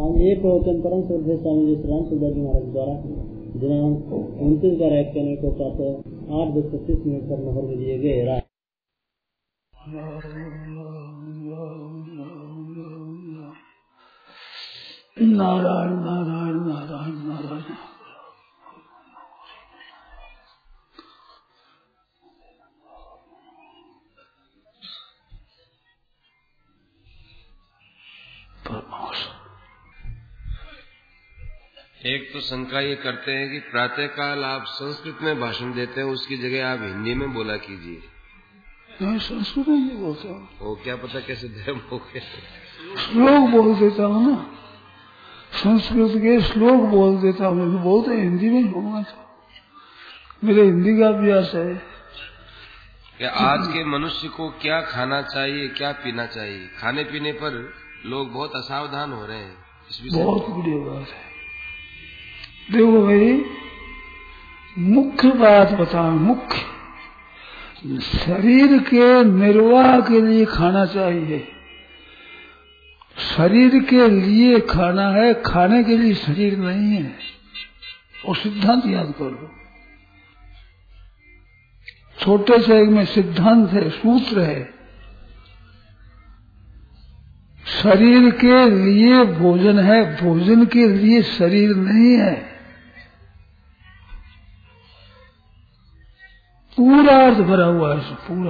आज ये प्रवचन परम श्रद्धेय स्वामी जी श्री सुधा जी महाराज द्वारा दिनांक 29/1 को प्रातः 8:25 पर मोहर में दिए गए। नारायण नारायण नारायण नारायण। एक तो शंका ये करते हैं कि प्रातःकाल आप संस्कृत में भाषण देते हैं, उसकी जगह आप हिंदी में बोला कीजिए। मैं संस्कृत में नहीं बोलता हूँ। वो क्या पता कैसे धर्म हो गए। श्लोक बोल देता हूँ ना, संस्कृत के श्लोक बोल देता हूँ। मैं बोलते हिंदी में बोलना था, मेरे हिंदी का अभ्यास है। क्या आज के मनुष्य को क्या खाना चाहिए, क्या पीना चाहिए, खाने पीने पर लोग बहुत असावधान हो रहे हैं। बहुत बड़ी बात है। देखो भाई, मुख्य बात बताओ। मुख्य शरीर के निर्वाह के लिए खाना चाहिए। शरीर के लिए खाना है, खाने के लिए शरीर नहीं है। और सिद्धांत याद कर लो। छोटे से एक में सिद्धांत है, सूत्र है। शरीर के लिए भोजन है, भोजन के लिए शरीर नहीं है। पूरा अर्थ भरा हुआ है इसमें, पूरा।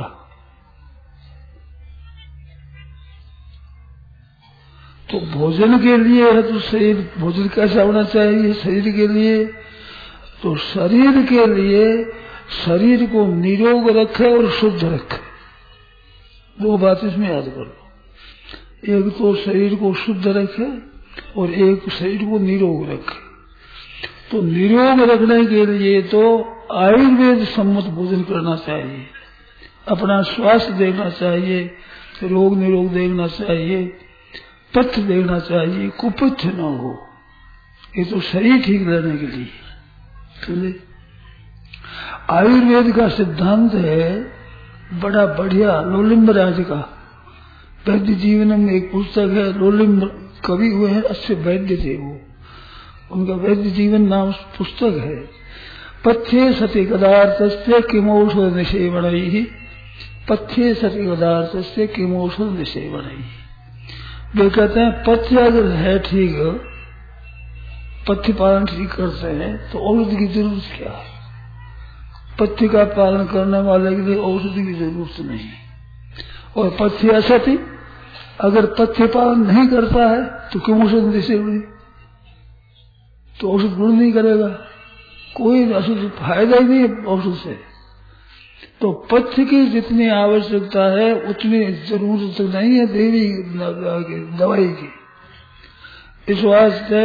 तो भोजन के लिए है तो शरीर, भोजन कैसा होना चाहिए शरीर के लिए? तो शरीर के लिए शरीर को निरोग रखे और शुद्ध रखे। दो बात इसमें याद कर लो। एक तो शरीर को शुद्ध रखे और एक शरीर को निरोग रखे। तो निरोग रखने के लिए तो आयुर्वेद सम्मत भोजन करना चाहिए, अपना स्वास्थ्य देखना चाहिए, रोग निरोग देखना चाहिए, पथ्य देखना चाहिए, कुपथ्य न हो। ये तो शरीर ठीक रहने के लिए। तो आयुर्वेद का सिद्धांत है बड़ा बढ़िया। लोलिम्ब राज का वैद्य जीवन में एक पुस्तक है। लोलिम्ब कवि हुए हैं, अच्छे वैद्य थे वो, उनका वैद्य जीवन नाम पुस्तक है। पथ्ये सति पदार्थस्य किमौषध निषेवणैः, पथ्ये सति पदार्थस्य किमौषध निषेवणैः। वे कहते हैं पथ्य अगर है ठीक, पथ्य पालन ठीक करते हैं तो औषधि की जरूरत क्या है? पथ्य का पालन करने वाले के लिए औषधि की जरूरत नहीं। और पथ्य असति, अगर पथ्य पालन नहीं करता है तो क्यों औषध निषेवणी? तो औषध गुण नहीं करेगा, कोई अशुद्ध फायदा ही नहीं औषध से। तो पथ्य की जितनी आवश्यकता है उतनी जरूरत नहीं है देवी दवाई की। इस वास्ते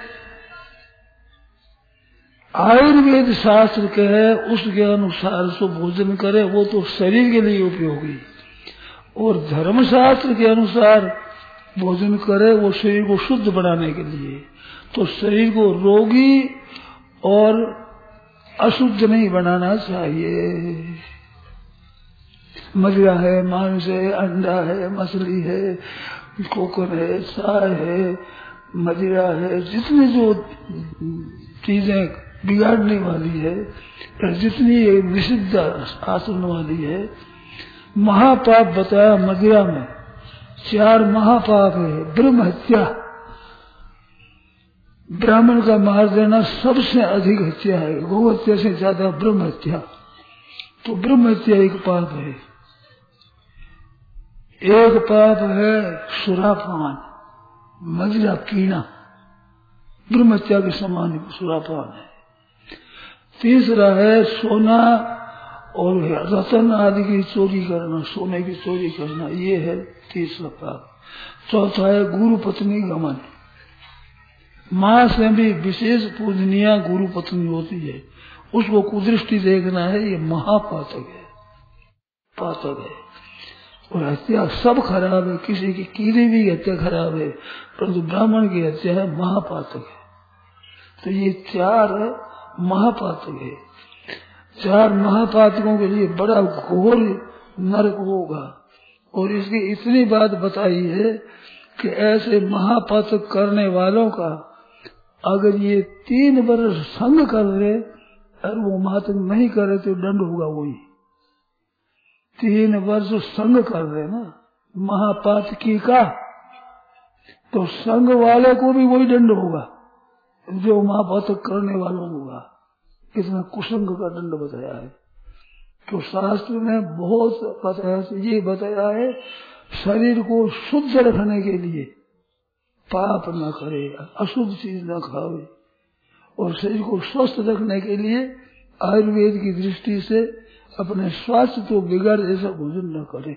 आयुर्वेद शास्त्र के है उसके अनुसार सो भोजन करे, वो तो शरीर के लिए उपयोगी। और धर्मशास्त्र के अनुसार भोजन करे, वो शरीर को शुद्ध बनाने के लिए। तो शरीर को रोगी और अशुद्ध नहीं बनाना चाहिए। मदिरा है, मांस है, अंडा है, मछली है, कोकन है, चाय है, मदिरा है, जितनी जो चीजें बिगाड़ने वाली है, जितनी निषिद्ध आचरण वाली है। महापाप बताया मदिरा में 4 महापाप है। ब्रह्म हत्या, ब्राह्मण का मार देना सबसे अधिक हत्या है। गौ हत्या से ज्यादा ब्रह्म हत्या। तो ब्रह्म हत्या एक पाप है। एक पाप है सुरापान, मदिरा पीना, ब्रह्म हत्या के समान सुरापान है। तीसरा है सोना और रतन आदि की चोरी करना, सोने की चोरी करना, ये है तीसरा पाप। चौथा है गुरु पत्नी गमन। मां से भी विशेष पूजनीय गुरु पत्नी होती है, उसको कुदृष्टि देखना है, ये महापातक है, पातक है। और हत्या सब खराब है, किसी की कीड़ी भी हत्या खराब है, परंतु ब्राह्मण की हत्या है महापातक है। तो ये 4 महापातक है। 4 महापातकों के लिए बड़ा घोर नरक होगा। और इसकी इतनी बात बताई है कि ऐसे महापातक करने वालों का अगर ये 3 वर्ष संग कर रहे और वो महातक नहीं करे तो दंड होगा वही। 3 वर्ष संग कर रहे ना महापातकी का, तो संग वाले को भी वही दंड होगा जो महापातक करने वालों को होगा। कितना कुसंग का दंड बताया है। तो शास्त्र ने बहुत बताया, ये बताया है शरीर को शुद्ध रखने के लिए पाप न करे, अशुद्ध चीज न खावे, और शरीर को स्वस्थ रखने के लिए आयुर्वेद की दृष्टि से अपने स्वास्थ्य तो बिगाड़ ऐसा भोजन न करे।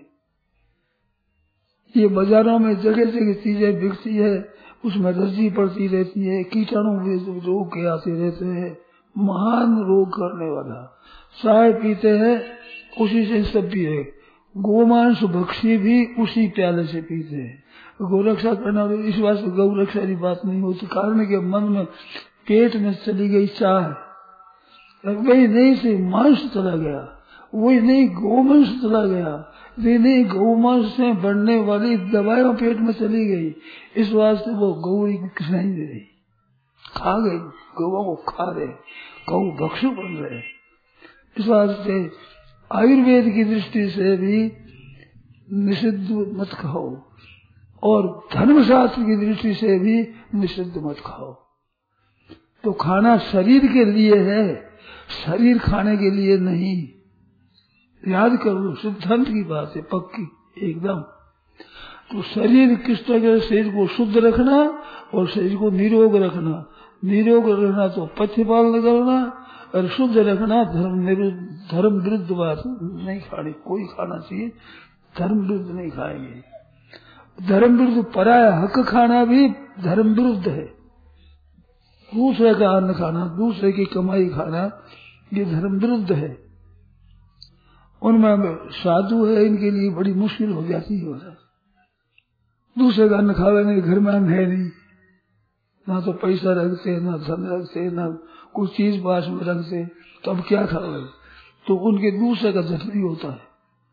ये बाजारों में जगह जगह चीजें बिकती है, उसमें रस्सी पड़ती रहती है, कीटाणु रोग के आते रहते हैं, महान रोग करने वाला। चाय पीते हैं उसी से सब पी रहे, गोमांस भक्षी भी उसी प्याले से पीते हैं। गौरक्षा करना इस बात से गौरक्षा की बात नहीं होती, कारण के मन में पेट में चली गई चाह, वही नहीं से मांस चला गया, वही नहीं गोमांस चला गया, वे नहीं गौमांस से बढ़ने वाली दवाएं पेट में चली गई, इस वास्ते वो गौरी नहीं दे रही, खा गई, गौओं को खा रहे, गौ भक्षु बन रहे। इस वास्ते आयुर्वेद की दृष्टि से भी निषिद्ध मत खाओ और धर्मशास्त्र की दृष्टि से भी निषिद्ध मत खाओ। तो खाना शरीर के लिए है, शरीर खाने के लिए नहीं। याद करो, सिद्धांत की बात है पक्की एकदम। तो शरीर किस तरह, शरीर को शुद्ध रखना और शरीर को निरोग रखना। निरोग रखना तो पथ्य पालन करना, और शुद्ध रखना धर्म विरुद्ध बात नहीं खानी, कोई खाना चाहिए, धर्म विरुद्ध नहीं खाएंगे। धर्म विरुद्ध पराया हक खाना भी धर्म विरुद्ध है। दूसरे का अन्न खाना, दूसरे की कमाई खाना, ये धर्म विरुद्ध है। उनमें साधु है, इनके लिए बड़ी मुश्किल हो जाती है। दूसरे का अन्न खावे नहीं, घर में अन्न है नहीं, ना तो पैसा रखते, ना धन रखते, ना कुछ चीज पास में रखते, तो अब क्या खावे? तो उनके दूसरे का जख्मी होता है।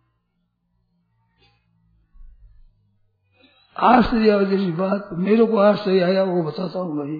आश्चर्य जैसी बात मेरे को आश्चर्य आया, वो बताता हूँ भाई।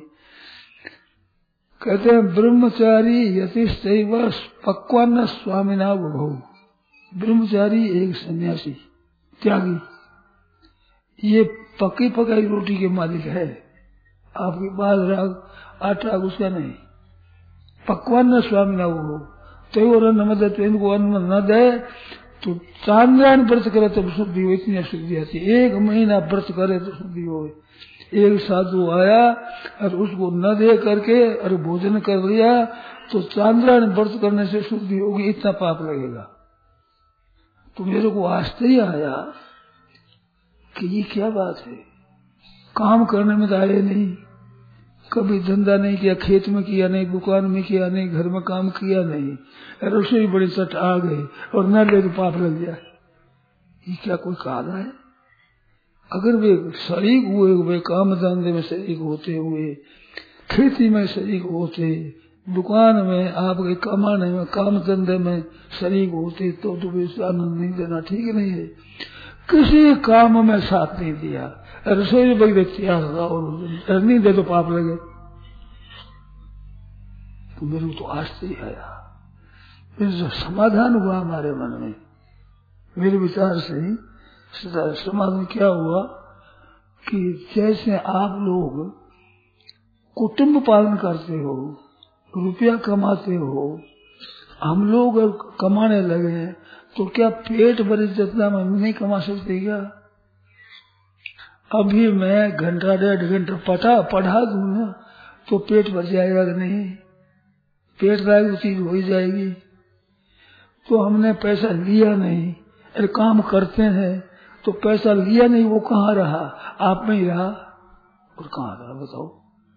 कहते हैं ब्रह्मचारी यतिश्चैव पक्वान्न स्वामिना बभौ। ब्रह्मचारी एक सन्यासी त्यागी, ये पकी पकाई रोटी के मालिक है, आपकी बाजरा आटा उसका नहीं। पक्वान्न स्वामिना बभौ, तो अन्न मत दे, इनको अन्न न दे तो चांद्रायण व्रत करे तो शुद्धि हो, इतनी अशुद्धि आती है। 1 महीना व्रत करे तो शुद्धि हो। एक साधु आया और उसको न दे करके और भोजन कर लिया तो चांद्रायण व्रत करने से शुद्धि होगी, इतना पाप लगेगा। तो मेरे को आश्चर्य आया कि ये क्या बात है। काम करने में तो आए नहीं, कभी धंधा नहीं किया, खेत में किया नहीं, दुकान में किया नहीं, घर में काम किया नहीं, रसोई बड़ी चट आ गई और न ले तो पाप लग जाए। ये क्या कोई काला है? अगर वे शरीक हुए, वे काम धंधे में शरीक होते हुए, खेती में शरीक होते, दुकान में आपके कमाने में काम धंधे में शरीक होते, तो वे आनंद नहीं देना ठीक नहीं है। किसी काम में साथ नहीं दिया, रसोई बगैर तैयार और नहीं दे तो पाप लगे। तो मेरे को तो आश्चर्य आया, मेरे समाधान हुआ हमारे मन में, मेरे विचार से ही समाधान क्या हुआ कि जैसे आप लोग कुटुंब पालन करते हो, रुपया कमाते हो, हम लोग कमाने लगे तो क्या पेट भरे जितना हम नहीं कमा सकते क्या? अभी मैं घंटा 1.5 घंटा पढ़ा दूं ना तो पेट भर जाएगा कि नहीं? पेट लायक तो चीज हो ही जाएगी। तो हमने पैसा लिया नहीं, अरे काम करते हैं तो पैसा लिया नहीं, वो कहाँ रहा? आप में ही रहा। और कहाँ रहा बताओ?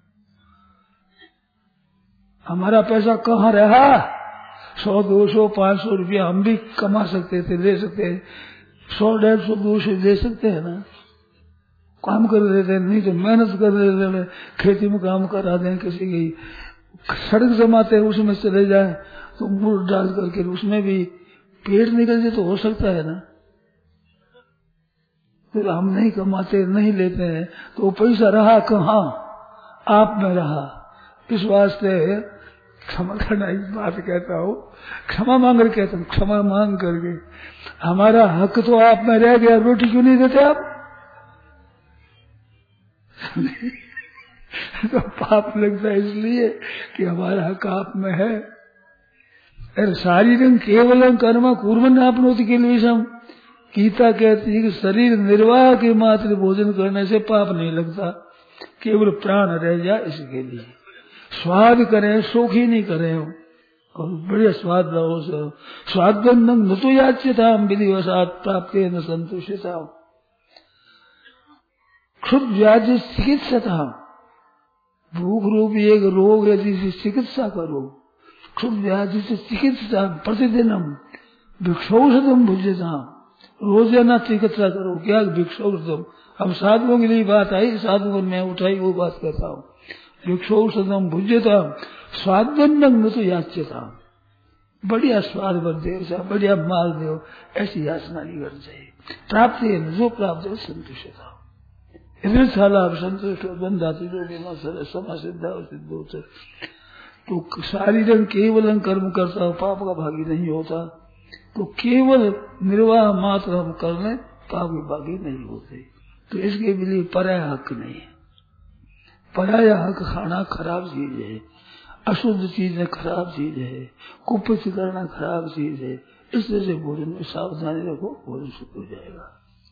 हमारा पैसा कहाँ रहा? 100, 200, 500 रुपया हम भी कमा सकते थे, ले सकते हैं। 100, 150, 200 दे सकते हैं ना, काम कर रहे थे। नहीं तो मेहनत कर रहे थे, खेती में काम करा दें, किसी की सड़क जमाते हैं उसमें चले जाए तो मुड़ डाल करके उसमें भी पेट निकल जाए तो हो सकता है ना। फिर हम नहीं कमाते नहीं लेते हैं तो वो पैसा रहा कहाँ, आप में रहा। इस वास्ते क्षमा करना, एक बात कहता हूँ, क्षमा मांग कर कहता हूँ, क्षमा मांग करके हमारा हक तो आप में रह गया, रोटी क्यों नहीं देते आप? तो पाप लगता है इसलिए कि हमारा हक आप में है। अरे शारीरम केवलम कर्म कुर्वन् आपनोति के लिए सम, गीता कहती है कि शरीर निर्वाह के मात्र भोजन करने से पाप नहीं लगता, केवल प्राण रह जाए इसके लिए। स्वाद करें, शोखी नहीं करें, और बढ़िया स्वाद रहो। स्वाद न तो याच्यता विधिवशात प्राप्त न संतुष्टता, क्षुद्र व्याधि चिकित्सा, भूख रूपी एक रोग है जिसकी चिकित्सा करो। क्षुद्र व्याधि से चिकित्सा प्रतिदिनम भिक्षौषधम भुज्यता, रोजाना चिकित्सा करो। क्या भिक्षौषधम, अब साधुओं के लिए बात आई, साधुओं में उठाई वो बात कहता हूँ। भिक्षौषधम भुज्यता स्वादन्नम न तो याच्यता, बढ़िया स्वाद बन, बढ़िया माल दो, ऐसी याचना नहीं करनी चाहिए। प्राप्त है जो प्राप्त है संतुष्टता, इधर साला संतुष्ट बंधाती जो समा सिद्धा सिद्ध। तो शारीरिक केवल कर्म करता हो पाप का भागी नहीं होता, तो केवल निर्वाह मात्र हम करने पाप के भागी नहीं होते। तो इसके लिए पराया हक नहीं है। पराया हक खाना खराब चीज है, अशुद्ध चीज है, खराब चीज है, कुपित करना खराब चीज है। इस तरह से भोजन में सावधानी रखो, भोजन शुद्ध हो जाएगा।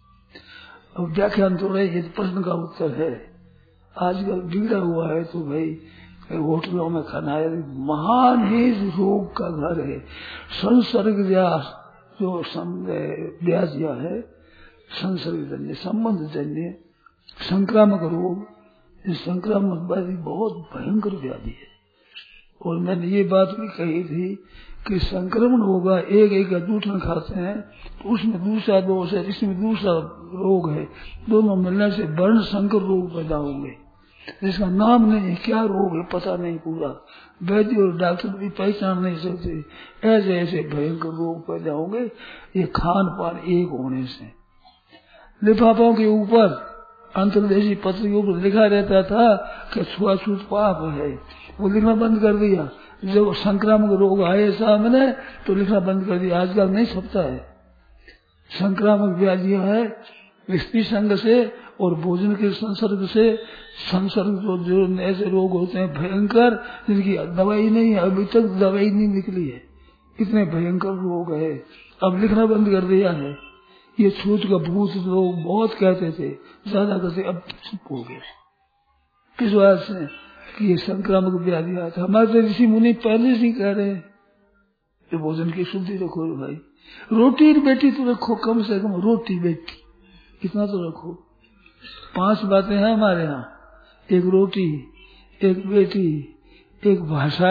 अब व्याख्यान थोड़ा ये प्रश्न का उत्तर है। आजकल बिगड़ा हुआ है तो भाई होटलों में खाना है, महान ही रोग का घर है। संसर्ग जो व्याधिया है, संसर्ग जन्य संबंध जन्य संक्रामक रोग, इस संक्रामक व्याधि बहुत भयंकर व्याधि है। और मैंने ये बात भी कही थी कि संक्रमण होगा, एक का जूठन खाते हैं तो उसमें दूसरा दोष है, इसमें दूसरा रोग है, दोनों मिलने से वर्ण संकर रोग पैदा होंगे, जिसका नाम नहीं है, क्या रोग है पता नहीं, पूरा वैद्य और डॉक्टर भी पहचान नहीं सकते। ऐसे ऐसे भयंकर रोग पैदा होंगे ये खान पान एक होने से। लिफाफों के ऊपर अंतर्देशीय पत्रिकों पर लिखा रहता था कि छुआछूत पाप है, वो लिखना बंद कर दिया। जब संक्रामक रोग आए सामने तो लिखना बंद कर दिया। आजकल नहीं छपता है। संक्रामक व्याधियां है स्त्री संग से और भोजन के संसर्ग से। संसर्ग जो ऐसे रोग होते हैं भयंकर, जिनकी दवाई नहीं है, अभी तक दवाई नहीं निकली है, इतने भयंकर रोग है। अब लिखना बंद कर दिया है। ये छूत का भूत लोग बहुत कहते थे, ज्यादा कहते, अब चुप हो गए। किस बात से कि ये संक्रामक व्याधि आता। हमारे तो ऋषि मुनि पहले से कह रहे हैं कि भोजन की शुद्धि रखो भाई। रोटी बेटी तो रखो, कम से कम रोटी बेटी इतना तो रखो। 5 बातें हैं हमारे यहाँ, एक रोटी, एक बेटी, एक भाषा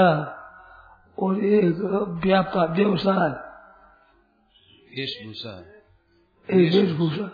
और एक व्यापार व्यवसाय, वेशभूषा, एक वेशभूषा।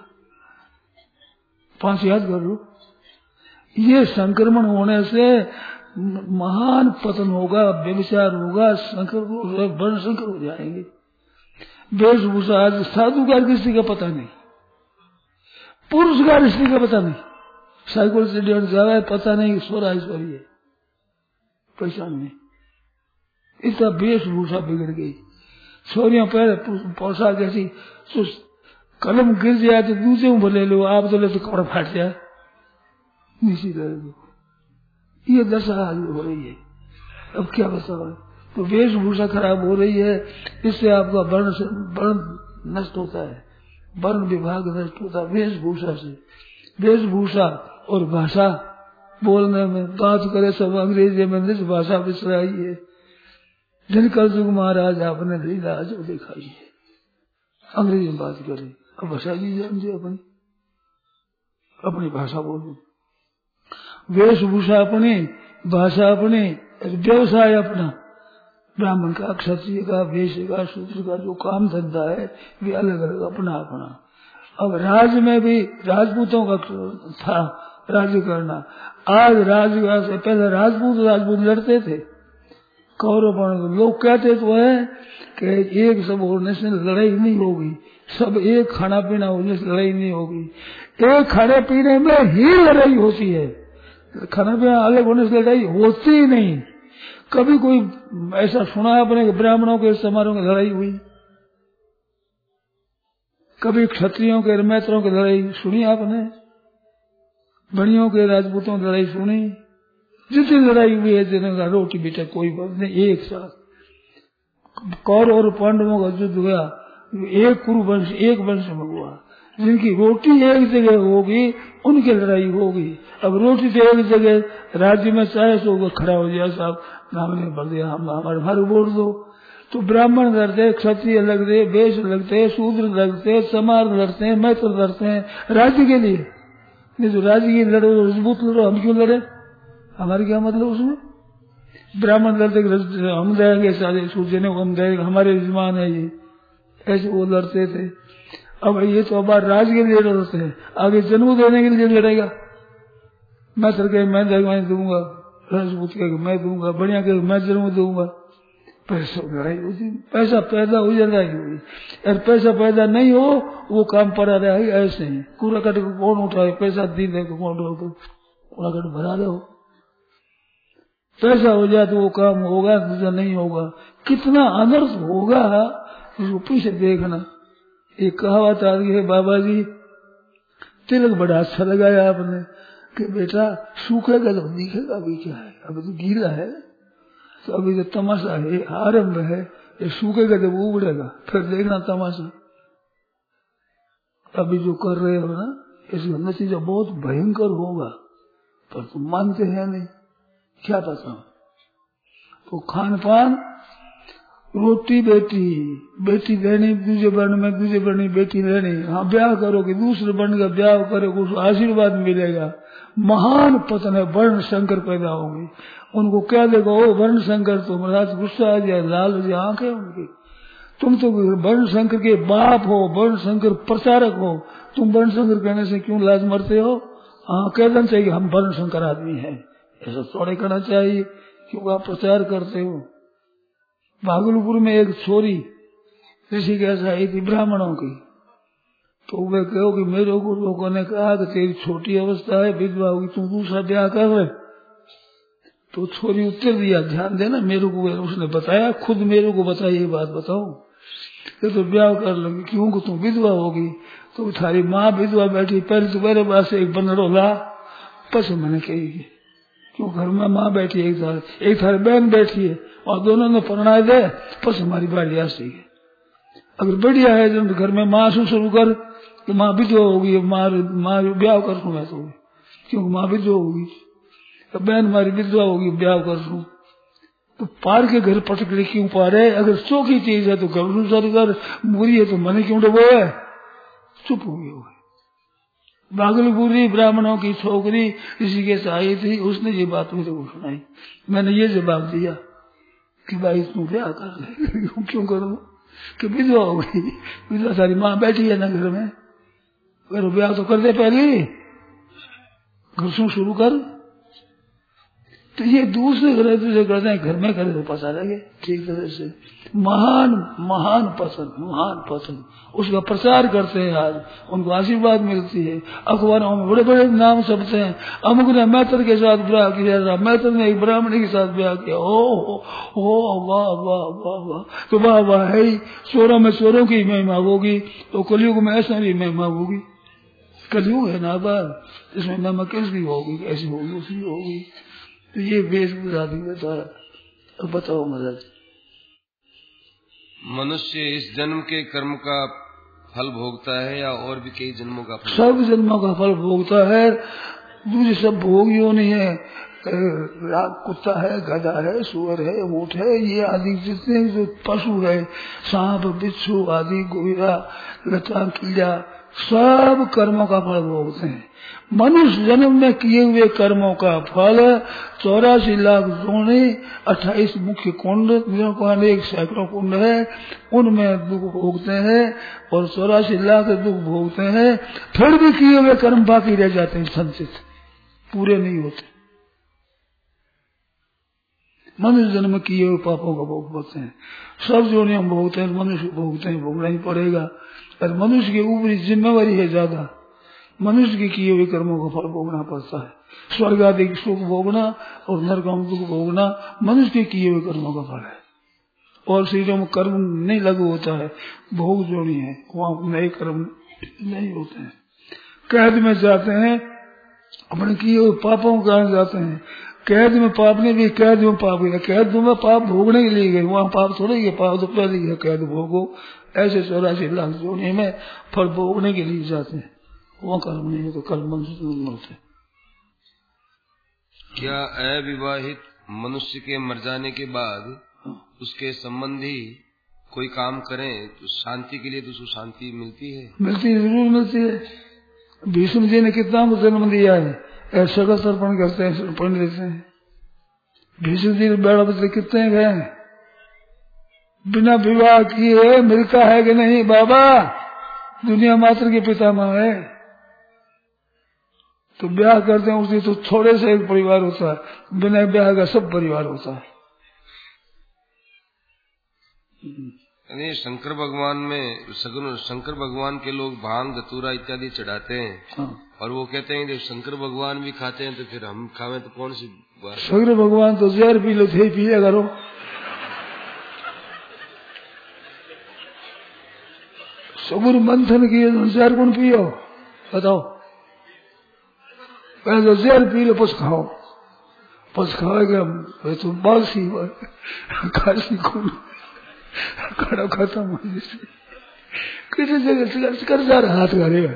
5 याद कर लो। ये संक्रमण होने से महान पतन होगा, व्यभिचार होगा, वर्ण संकर हो जाएंगे। वेशभूषा आज साधु का किसी का पता नहीं, पुरुष का स्त्री का पता नहीं, साइकिल से डेढ़ जावे पता नहीं, स्वरा ईश्वरी है पहचान नहीं। इतना वेशभूषा बिगड़ गई। छोरियां पहले पोशाक ऐसी, कलम गिर जाए तो दूसरे में ले लो, आप तो ले तो कपड़ा फाट जाए, नीचे कर दो। ये दशा आज हो रही है। अब क्या बताओ। तो वेशभूषा खराब हो रही है, इससे आपका वर्ण नष्ट होता है, वर्ण विभाग नष्ट होता है वेशभूषा से। वेशभूषा और भाषा, बोलने में बात करे सब अंग्रेजी में, निज भाषा विसराई है। जिन कलयुग महाराज आपने लीला जो दिखाई है, अंग्रेजी में बात करे। अब भाषा नहीं जानते, अपनी भाषा बोलो। वेशभूषा अपनी, भाषा अपनी, व्यवसाय अपना। ब्राह्मण का, क्षत्रिय का, वैश्य का, शूद्र का जो काम धंधा है वे अलग अलग अपना अपना। अब राज्य में भी राजपूतों का था राज्य करना। आज राज्य से पहले राजपूत लड़ते थे, कौरव लोग कहते तो है कि एक सब होने से लड़ाई नहीं होगी, सब एक खाना पीना होने से लड़ाई नहीं होगी। एक खाने पीने में ही लड़ाई होती है, खाना पीना अलग होने से लड़ाई होती ही नहीं। कभी कोई ऐसा सुना है अपने ब्राह्मणों के समारोह में लड़ाई हुई? कभी क्षत्रियों के मैत्रों की लड़ाई सुनी आपने? बनियों के राजपूतों की लड़ाई सुनी? जितनी लड़ाई हुई है जिनका रोटी बेटा कोई बात नहीं, एक साथ कौरव और पांडवों का युद्ध हुआ, एक कुरु वंश एक वंश में हुआ। जिनकी रोटी एक जगह होगी उनकी लड़ाई होगी। अब रोटी तो एक जगह राज्य में चाहे तो वो खड़ा हो जाए, साहब नाम नहीं भर दिया, हम हमारे वोट दो। तो ब्राह्मण लड़ते, क्षत्रिय लगते, वैश्य लगते, शूद्र लगते, चमार लड़ते हैं, मैत्र लड़ते हैं राज्य के लिए। नहीं तो राज्य की लड़ो, मजबूत लड़ो, हम क्यों लड़े? हमारे क्या मतलब उसमें? ब्राह्मण लड़ते हम देंगे सारे सूर्य को, हम देंगे, हमारे यजमान है ये, ऐसे वो लड़ते थे। अब ये तो अब राज के लिए लड़ते हैं, आगे जन्म देने के लिए लड़ेगा। मैं सरके मैं दूंगा, राजपूत के मैं दूंगा, बढ़िया के मैं जन्म दूंगा। पैसा लड़ाई होती, पैसा पैदा हो जाए लड़ाई हुई। और पैसा पैदा नहीं हो वो काम पड़ा रहेगा ऐसे ही। कूड़ा कट को कौन उठाए, पैसा दी दे कौन कूड़ा कट भरा रहे हो। पैसा हो जाए तो वो काम होगा, दूसरा नहीं होगा। कितना अनर्थ होगा उसको पीछे देखना। एक कहावत आ गई है, बाबा जी तिलक बड़ा अच्छा लगाया आपने कि बेटा सूखेगा तो दिखेगा अभी क्या है, अभी तो गीला है, तो अभी तो तमाशा है, आरंभ है, ये सूखेगा जब उगड़ेगा फिर देखना तमाशा। अभी जो कर रहे हो ना इसका नतीजा बहुत भयंकर होगा, पर तुम मानते हैं नहीं, क्या पता। तो खान पान, रोटी बेटी, बेटी लेनी दूसरे वर्ण में, दूसरे वर्ण में बेटी लेनी। हाँ ब्याह करोगे, दूसरे वर्ण का ब्याह करोगे, उसको आशीर्वाद मिलेगा। महान पतन है, वर्ण संकर पैदा होंगे। उनको क्या देखो, ओ वर्ण संकर, तुम्हारा गुस्सा आ जाए, लाल हो जाए आंखें उनकी। तुम तो वर्ण संकर के बाप हो, वर्ण संकर प्रचारक हो, तुम वर्ण संकर कहने से क्यों लाज मरते हो? हाँ कह देना चाहिए हम वर्ण संकर आदमी है, ऐसा थोड़े करना चाहिए क्यों आप प्रचार करते हो। भागलपुर में एक छोरी ऋषिकेश आई थी ब्राह्मणों की, तो वे कहो कि मेरे को लोगों ने कहा कि तेरी छोटी अवस्था है, विधवा होगी, तू दूसरा ब्याह कर रहे। तो छोरी उत्तर दिया, ध्यान देना, मेरे को उसने बताया, खुद मेरे को बताया, ये बात बताओ तो ब्याह कर लगी, क्यों को तू विधवा होगी। तो थारी माँ विधवा बैठी, पहले तो मेरे पास एक बनरो ला, पस मैंने कही क्यों घर में माँ बैठी, एक थारी बहन बैठी है और दोनों ने परणाए दे, बस हमारी बारी ऐसी है। अगर बढ़िया है जब घर में माँ से शुरू कर तो माँ विधवा होगी, माँ ब्याह कर लू मैं तो, क्योंकि माँ विधवा होगी, बहन हमारी विधवा होगी, ब्याह कर लू। तो पार के घर पटकड़े क्यों पा रहे? अगर चौकी चीज है तो घर सर कर, बुरी है तो मन क्यों डबो है? चुप हो गए। भागलपुरी ब्राह्मणों की छोकरी इसी के आई थी, उसने ये बात मेरे को सुनाई। मैंने ये जवाब दिया कि भाई तू ब्याह कर ले। क्यों करूं कि विधवा हो गई, विधवा सारी माँ बैठी है ना घर में, अगर ब्याह तो कर दे पहले, घर से शुरू कर। तो ये दूसरे घर से करते हैं, घर में करे तो पता लगे ठीक तरह से। महान महान पसंद उसका प्रचार करते हैं, आज उनको आशीर्वाद मिलती है। अखबारों में बड़े बड़े नाम छपते हैं, अमुक ने मैत्र के साथ ब्याह किया, मैत्र ने एक ब्राह्मणी के साथ ब्याह किया, ओ वाह वाह वाह वाह, तो वाह वाह है ही। चोरों में चोरों की महिमा होगी, तो कलयुग में ऐसा भी महिमा होगी। कलयुग है ना बार, इसमें महिमा किसकी होगी, कैसी होगी, उसकी होगी। तो ये वेशभूषा भी बताया। अब बताओ महाराज, मनुष्य इस जन्म के कर्म का फल भोगता है या और भी कई जन्मों का फल? सब जन्मों का फल भोगता है। दूसरे सब भोगियों नहीं है, कुत्ता है, गधा है, सुअर है, ऊंट है, ये आदि जितने जो पशु है, सांप बिच्छू आदि, गोरा लता कीड़ा, सब कर्मों का फल भोगते हैं। मनुष्य जन्म में किए हुए कर्मों का फल 84 लाख जोड़े, 28 मुख्य कुंड, एक सैकड़ों कुंड है, उनमें दुख भोगते हैं और 84 लाख दुख भोगते हैं। फिर भी किए हुए कर्म बाकी रह जाते हैं, संचित पूरे नहीं होते। मनुष्य जन्म किए हुए पापों का भोग भोगते हैं। सब जोड़े हम भोगते हैं, मनुष्य भोगते हैं, भोगना ही पड़ेगा। और मनुष्य के ऊपरी जिम्मेवारी है ज्यादा। मनुष्य के किए हुए कर्मों का फल भोगना पड़ता है। स्वर्ग आदि सुख भोगना और नरकों दुख भोगना मनुष्य के किए हुए कर्मों का फल है। और शरीरों में कर्म नहीं लागू होता है, भोग जो नहीं है वहां नए कर्म नहीं होते हैं। कैद में जाते हैं, अपने किए हुए पापों के कारण जाते हैं। कैद में पाप ने भी कैद में पाप गया, कैद में पाप भोगने के लिए गए, वहां पाप थोड़े गए, पाप तो पहले गया कैद भोगो। ऐसे 84 लाख जोड़े में फल भोगने के लिए जाते हैं, वहां कर्म नहीं है तो कल मनुष्य नहीं मरते। क्या अविवाहित मनुष्य के मर जाने के बाद उसके संबंधी कोई काम करें तो शांति के लिए तो उसको शांति मिलती है? मिलती है, जरूर मिलती है। भीष्म जी ने कितना जन्म दिया है, ऐसा का तर्पण करते हैं, तर्पण देते हैं। भीष्म जी बेड़ा बच्चे कितने गए, बिना विवाह किए मिलता है कि नहीं बाबा? दुनिया मात्र के पितामह है, तो ब्याह करते हैं उसी तो थोड़े से एक परिवार होता है, बिना ब्याह का सब परिवार होता है। नहीं, शंकर भगवान में शंकर भगवान के लोग भांग धतूरा इत्यादि चढ़ाते हैं। हाँ। और वो कहते हैं जब शंकर भगवान भी खाते हैं तो फिर हम खावे तो कौन सी बात? शंकर भगवान तो जहर पी लो थे, पिया करो। सगुर मंथन किए तो जहर कौन पियो बताओ? पहले तो जहर पी लो पस खाओ, पस खाएगा तो बासी खासी कौन खड़ा खत्म हो जैसे किसी जगह कर जा रहा हाथ करेगा।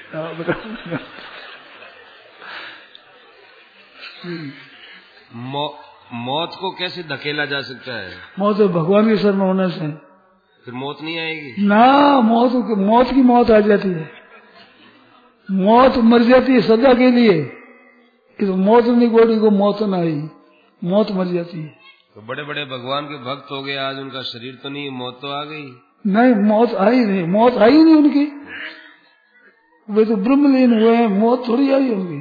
मौत को कैसे धकेला जा सकता है? मौत तो भगवान के शरण होने से। फिर मौत नहीं आएगी ना, मौत की मौत आ जाती है, मौत मर जाती है सदा के लिए। तो मौत नहीं गोड़ी को मौत ना आई, मौत मर जाती है। तो बड़े बड़े भगवान के भक्त हो गए, आज उनका शरीर तो नहीं, मौत तो आ गई। नहीं, मौत आई नहीं, मौत आई नहीं उनकी, वे तो ब्रह्मलीन हुए हैं, मौत थोड़ी आई उनकी।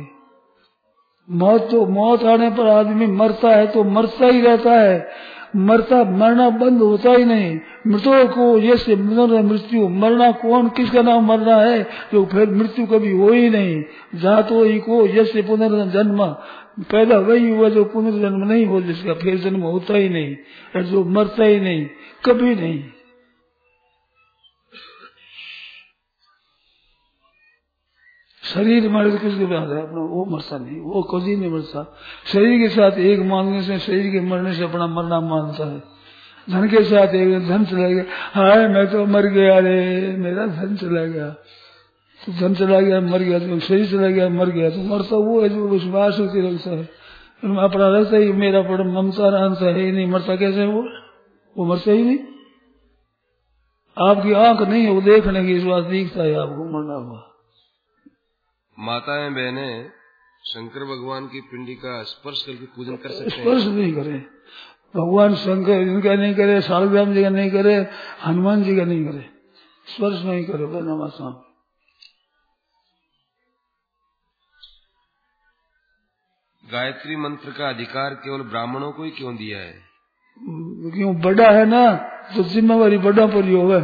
मौत आने पर आदमी मरता है तो मरता ही रहता है, मरना बंद होता ही नहीं। मृतों को जैसे मृत्यु, मरना कौन किसका नाम मरना है जो फिर मृत्यु कभी हो ही नहीं। जातो ही को जैसे पुनर्जन्म, पैदा वही हुआ जो पुनर्जन्म नहीं हो, जिसका फिर जन्म होता ही नहीं, और जो मरता ही नहीं कभी नहीं। शरीर मरे तो किसके पास है अपना, वो मरता नहीं, वो कभी नहीं मरता। शरीर के साथ एक मानने से, शरीर के मरने से अपना मरना मानता है। धन के साथ एक धन चला गया, हाय मैं तो मर गया रे, मेरा धन चला गया, तो धन चला गया मर गया, तो शरीर चला गया मर गया, तो मरता वो है जो विश्वास होती रखता है, अपना रहता ही मेरा बड़ा ममता रहता है ही नहीं। मरता कैसे वो मरता ही नहीं। आपकी आंख नहीं है वो देखने की, विश्वास दिखता है आपको मरना हुआ। माताएं बहनें शंकर भगवान की पिंडी का स्पर्श करके पूजन कर सकते हैं? स्पर्श नहीं करे भगवान शंकर, इनका नहीं करे, सालग्राम जी का नहीं करे, हनुमान जी का नहीं करे, स्पर्श नहीं करे बहना। गायत्री मंत्र का अधिकार केवल ब्राह्मणों को ही क्यों दिया है? क्यों? बड़ा है ना, तो जिम्मेवारी बड़ा पर ही होगा।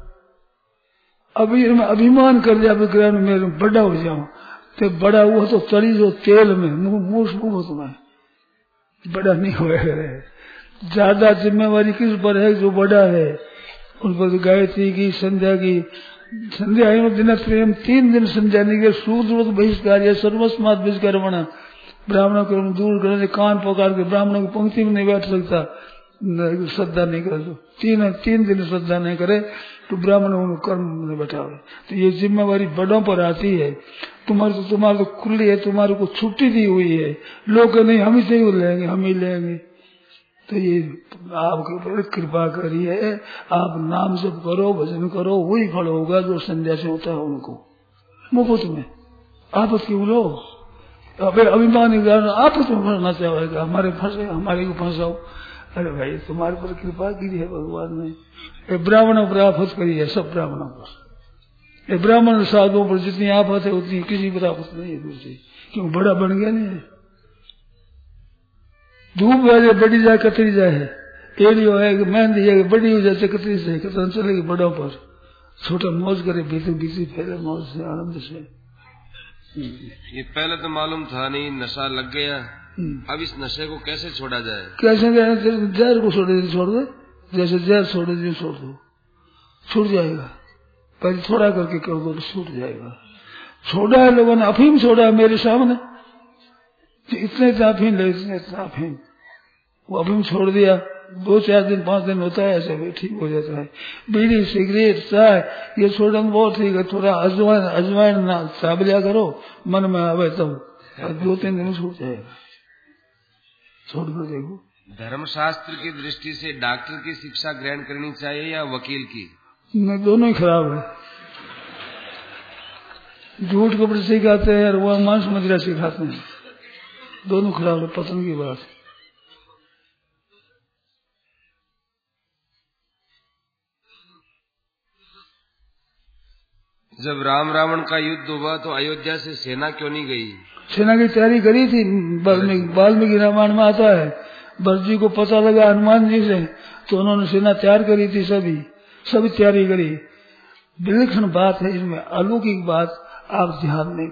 अभी मैं अभिमान कर लिया मैं बड़ा हो जाऊं, तो बड़ा हुआ तो चली जो तेल में मूस तुम्हें बड़ा नहीं हुआ। ज्यादा जिम्मेवारी किस पर है? जो बड़ा है उन पर। गायत्री की, संध्या की, संध्या में दिन प्रेम 3 दिन समझाने के, सूत्र बहिष्कार या सर्वस्मात बहिष्कार बना, ब्राह्मणों को दूर करने, कान पकड़ के ब्राह्मणों की पंक्ति में नहीं बैठ सकता, श्रद्धा नहीं करे तो 3 दिन श्रद्धा नहीं करे तो ब्राह्मण कर्म में बैठावे। तो ये जिम्मेवारी बड़ों पर आती है। तुम्हारे तो खुली है, तुम्हारे को छुट्टी दी हुई है, लोग नहीं हम ही से लेंगे, हम ही लेंगे। तो ये आपके ऊपर कृपा करिए, आप नाम जप करो, भजन करो, वही फल होगा जो संध्या से होता है उनको मुफ्त में। आपस की बोलो अभिमान आपस में फंसना चाहेगा, हमारे फंसे, हमारे को फंसाओ। अरे भाई तुम्हारे पर कृपा की है भगवान ने। ब्राह्मणों पर आफत करी है, सब ब्राह्मणों पर। ब्राह्मण साधुओं पर जितनी आफत है उतनी किसी पर आफत नहीं है दूसरी, क्यों? बड़ा बन गया नहीं है। धूप वैसे बड़ी जाए कतरी जाए, एलियो है मेहंदी है बड़ी हो जाए कतरी से, कितना चलेगी बड़ों पर। छोटा मौज करे, भीतर भीतर फैले मौज से, आनंद से। ये पहले तो मालूम था नहीं, नशा लग गया। अब इस नशे को कैसे छोड़ा जाए? कैसे जहर को छोड़ दे, जैसे जहर छोड़े दे छोड़ दो, छूट जाएगा। पहले थोड़ा करके कर दो तो छूट जाएगा। छोड़ा है लोगों ने, अफीम छोड़ा है मेरे सामने, इतने अफीम ले, इतने अफीम, वो अफीम छोड़ दिया, 2-4 दिन 5 दिन होता है, ऐसे भी ठीक हो जाता है। बीड़ी सिगरेट चाय ये छोड़ना बहुत ठीक है। थोड़ा अजवाइन ना साब लिया करो, मन में आवे तब, 2-3 दिन छूट जाएगा। छोड़ कर देखो। धर्मशास्त्र की दृष्टि से डॉक्टर की शिक्षा ग्रहण करनी चाहिए या वकील की? दोनों ही खराब है। झूठ कपड़े सिखाते हैं और वह मांस मदिरा सिखाते हैं, दोनों खराब है, पतन की बात। जब राम रावण का युद्ध हुआ तो अयोध्या से सेना क्यों नहीं गई? सेना की तैयारी करी थी, वाल्मीकि रामायण में आता है। भरत जी को पता लगा हनुमान जी से, तो उन्होंने सेना तैयार करी थी, सभी तैयारी करी। विलक्षण बात है इसमें, अलौकिक बात आप ध्यान नहीं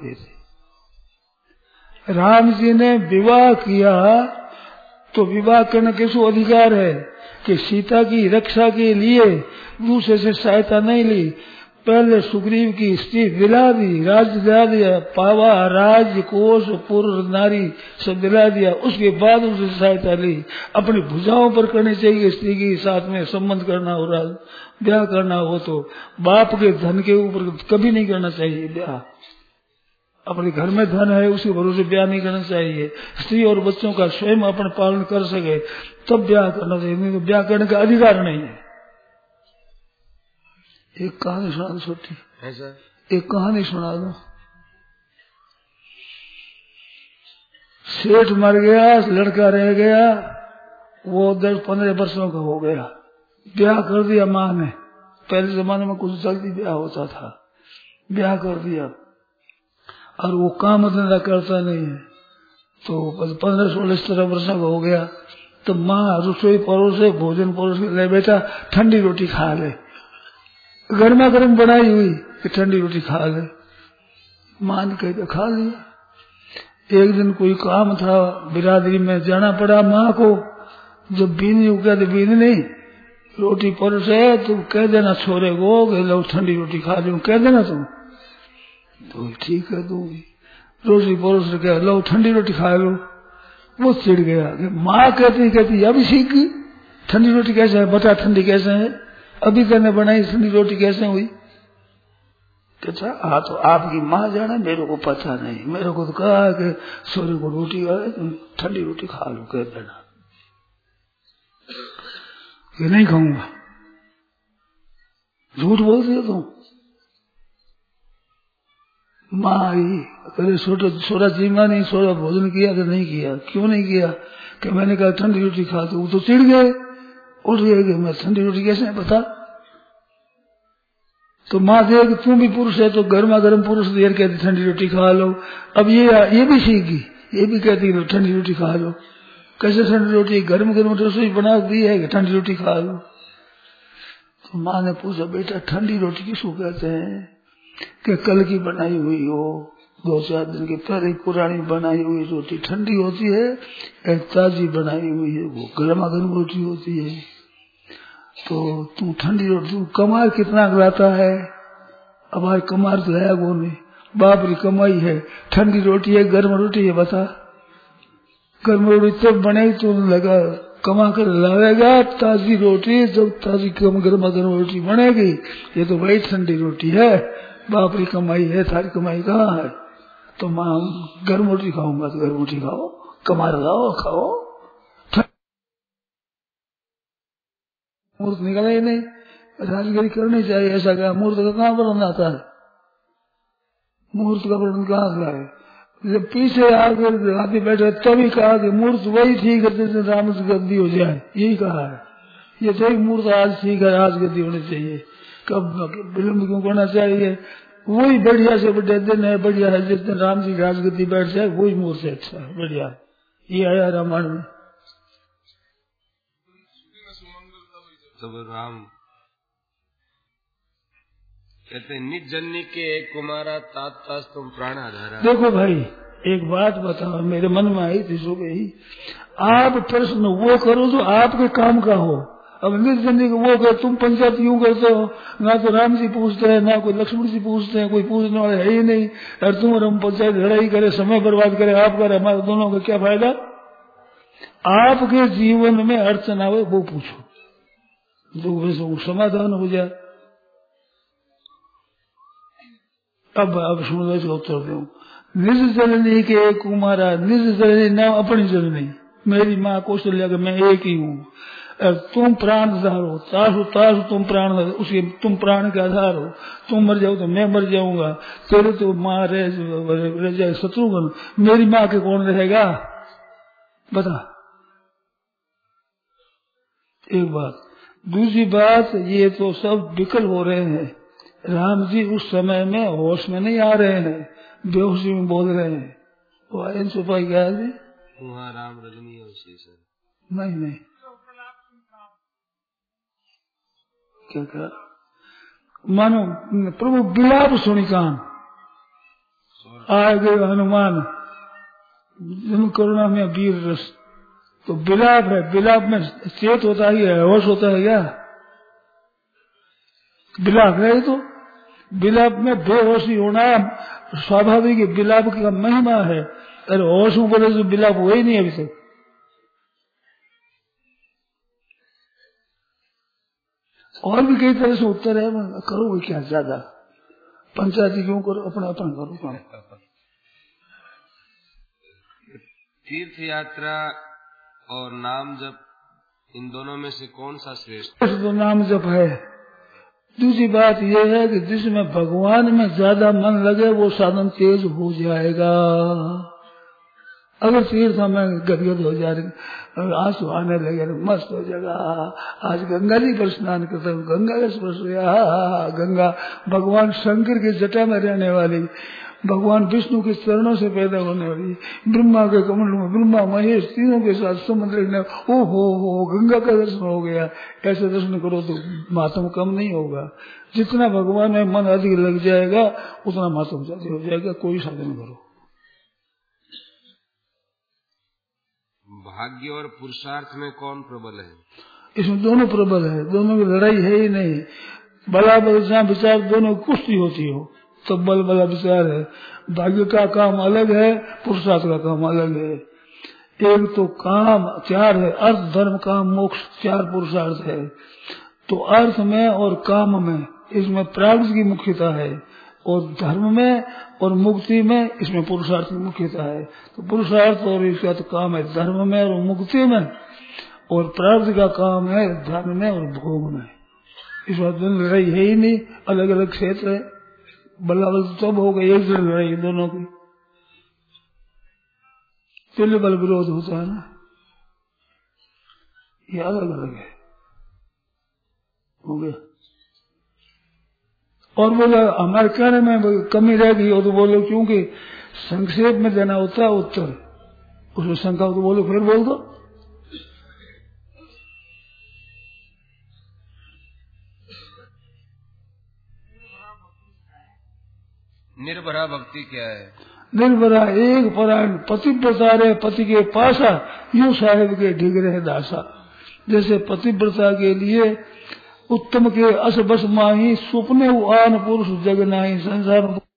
देते। राम जी ने विवाह किया तो विवाह करने के सो अधिकार है कि सीता की रक्षा के लिए दूसरे से सहायता नहीं ली। पहले सुग्रीव की स्त्री दिला दी, राज्य दिला दिया, पावा राज्य कोष पुर नारी सब दिला दिया, उसके बाद उससे सहायता ली। अपनी भुजाओं पर करनी चाहिए स्त्री के साथ में संबंध करना हो, ब्याह करना हो तो बाप के धन के ऊपर कभी नहीं करना चाहिए ब्याह। अपने घर में धन है उसके भरोसे ब्याह नहीं करना चाहिए। स्त्री और बच्चों का स्वयं अपना पालन कर सके तब ब्याह करना चाहिए, नहीं तो ब्याह करने का अधिकार नहीं है। एक कहानी सुना दो छोटी, एक कहानी सुना दो। सेठ मर गया, लड़का रह गया, वो 10-15 वर्षों का हो गया, ब्याह कर दिया माँ ने। पहले जमाने में कुछ जल्दी ब्याह होता था, ब्याह कर दिया और वो काम धंधा करता नहीं है, तो 15-16 वर्ष का हो गया तो माँ रसोई परोसे, भोजन परोसे, ले बेटा ठंडी रोटी खा ले, गर्मा गर्म बनाई हुई कि ठंडी रोटी खा ले। माँ ने कहते खा लिया। एक दिन कोई काम था, बिरादरी में जाना पड़ा माँ को। जब बीनी कहते बीनी नहीं, रोटी परोसे तो कह देना छोरे को लो ठंडी रोटी खा लो, कह देना तुम तो ठीक है दूंगी। रोटी परोस के लो ठंडी रोटी खा लो। वो चिढ़ गया कि माँ कहती अभी सीख गई, ठंडी रोटी कैसे है, बता ठंडी कैसे है, अभी तेने बनाई ठंडी रोटी कैसे हुई? कहता हाँ तो आपकी माँ जाने, मेरे को पता नहीं, मेरे को तो कहा कि सोरे को रोटी आए तुम ठंडी रोटी खा लो, कह देना कि नहीं खाऊंगा। झूठ बोलती हो तुम। माँ आई, अरे सोरा जीमा नहीं, सोरा भोजन किया कि नहीं किया? क्यों नहीं किया? कि मैंने कहा ठंडी रोटी खा, तो वो तो चिढ़ गए, उठ गए कि मैं ठंडी रोटी कैसे है बता। तो माँ दे कि तू भी पुरुष है तो गर्मा गर्म पुरुष देर कहती ठंडी रोटी खा लो। अब ये भी सीख गई, ये भी कहती है ठंडी रोटी खा लो। कैसे ठंडी रोटी? गर्म गर्म रसोई बना दी है कि ठंडी रोटी खा लो। तो माँ ने पूछा बेटा ठंडी रोटी किसको कहते हैं? कि कल की बनाई हुई हो, 2-4 दिन की पहले पुरानी बनाई हुई रोटी ठंडी होती है, एक ताजी बनाई हुई है वो गर्मा गर्म रोटी होती है। तो तू ठंडी रोटी, तू कमार कितना लाता है? अब आज कमार तो है वो नहीं, बाप री कमाई है, ठंडी रोटी है गर्म रोटी है बता। गर्म रोटी तब बनेगी तो लगा कमा कर लाएगा ताजी रोटी, जब ताजी गर्मा गर्म रोटी बनेगी। ये तो भाई ठंडी रोटी है, बाप री कमाई है, थारी कमाई कहाँ है? तो माँ गर्म रोटी खाऊंगा तो गर्म रोटी खाओ, कमार लाओ खाओ। मूर्त निकला ही नहीं, राजगिरी करनी चाहिए। ऐसा क्या मूर्त का कहाँ वर्णन आता है? मूर्त का वर्णन कहाँ से आए? जब पीछे आकर हाथी बैठे तभी कहा कि मूर्त वही ठीक है जिससे राम से गद्दी हो जाए, यही कहा है। ये तो एक मूर्त आज ठीक है, आज गद्दी होनी चाहिए, कब विलम्ब क्यों करना चाहिए? वही बढ़िया से बढ़िया दिन है, बढ़िया है जिस दिन राम जी राजगद्दी बैठ जाए वही मूर्त है, अच्छा है, बढ़िया है। ये आया रामायण में। तब राम कहते निज जननी के एक कुमारा तात तास तुम प्राण आधारा। देखो भाई एक बात बताओ, मेरे मन में आई थी सुबह ही, आप प्रश्न वो करो जो आपके काम का हो। अब निज जननी को वो कर, तुम पंचायत यूं करते हो, ना तो राम जी पूछते हैं ना कोई लक्ष्मण जी पूछते हैं, कोई पूछने वाले है ही नहीं, और तुम और हम पंचायत लड़ाई करे, समय बर्बाद करे, आप करे, हमारे दोनों का क्या फायदा। आपके जीवन में अड़चन आवे वो पूछो, जो समाधान हो जाए। अब सुनो इसका उत्तर दो। निज जननी के कुमारा, निज जननी नाम अपनी जननी, मेरी माँ कौशल्या के मैं एक ही हूँ। तुम प्राण आधार हो, तासु तासु तुम प्राण, उसके तुम प्राण के आधार हो। तुम मर जाओ तो मैं मर जाऊंगा, तेरे तो माँ रह जाए शत्रुघ्न, मेरी माँ के कौन रहेगा बता। एक बात। दूसरी बात, ये तो सब विकल हो रहे हैं। राम जी उस समय में होश में नहीं आ रहे हैं, बेहोशी में बोल रहे हैं। वो आयन सुपाई क्या है जी, वहाँ राम रजनी है उसी से। नहीं क्या कहा, मानो प्रभु बिलाप सुनी कान आ गए हनुमान, जन करुणा में वीर रस। तो बिलाप है, बिलाप में चेत होता ही है, होश होता है क्या, बिलाप है। तो बिलाप में बेहोशी होना स्वाभाविक, बिलाप का महिमा है। अरे होश में बोले तो बिलाप हुआ ही नहीं अभी तक। और भी कई तरह से उत्तर है, करोगे क्या ज्यादा, पंचायती क्यों करो, अपना अपना करो काम। तीर्थ यात्रा और नाम जप, इन दोनों में से कौन सा श्रेष्ठ? तो नाम जप है। दूसरी बात यह है कि जिसमें भगवान में ज्यादा मन लगे वो साधन तेज हो जाएगा। अगर तीर्थ में गदगद हो जा रही, आंसू आने लगे, मस्त हो जाएगा, आज गंगा जी पर स्नान करता हूँ, गंगा का स्पर्श हुआ, गंगा भगवान शंकर की जटा में रहने वाली, भगवान विष्णु के चरणों से पैदा होने वाली, ब्रह्मा के कमल में ब्रह्मा महेश तीनों के साथ समुद्र में, ओ हो गंगा का दर्शन हो गया। ऐसे दर्शन करो तो मातम कम नहीं होगा। जितना भगवान में मन अधिक लग जाएगा उतना मातम ज्यादा हो जाएगा। कोई साधन करो। भाग्य और पुरुषार्थ में कौन प्रबल है? इसमें दोनों प्रबल है, दोनों की लड़ाई है ही नहीं। बला बल जहाँ विचार दोनों कुश्ती होती हो तो बल बला विचार है। भाग्य का काम अलग है, पुरुषार्थ का काम अलग है। एक तो काम चार है, अर्थ धर्म काम मोक्ष, चार पुरुषार्थ है। तो अर्थ में और काम में इसमें प्राग्ञ की मुख्यता है, और धर्म में और मुक्ति में इसमें पुरुषार्थ की मुख्यता है। तो पुरुषार्थ और इसका तो काम है धर्म में और मुक्ति में, और प्राप्ति का काम है धर्म में और भोग में। इस बात में लड़ाई है ही नहीं, अलग अलग क्षेत्र है। बल्ला बल तब हो गई एक लड़ाई दोनों की, तुल्य बल विरोध होता है ना, ये अलग अलग है, हो गया। और बोला हमारे कहने में कमी रह गई हो तो बोलो, क्योंकि संक्षेप में देना होता है उत्तर, उसमें शंका हो तो बोलो, फिर बोल दो। निर्भरा भक्ति क्या है? निर्भरा एक परायण पतिव्रता रे पति के पासा, यूं साहेब के ढिग रहे दासा। जैसे पतिव्रता के लिए उत्तम के अस बस माही, स्वप्ने आन पुरुष जग नाही, संसार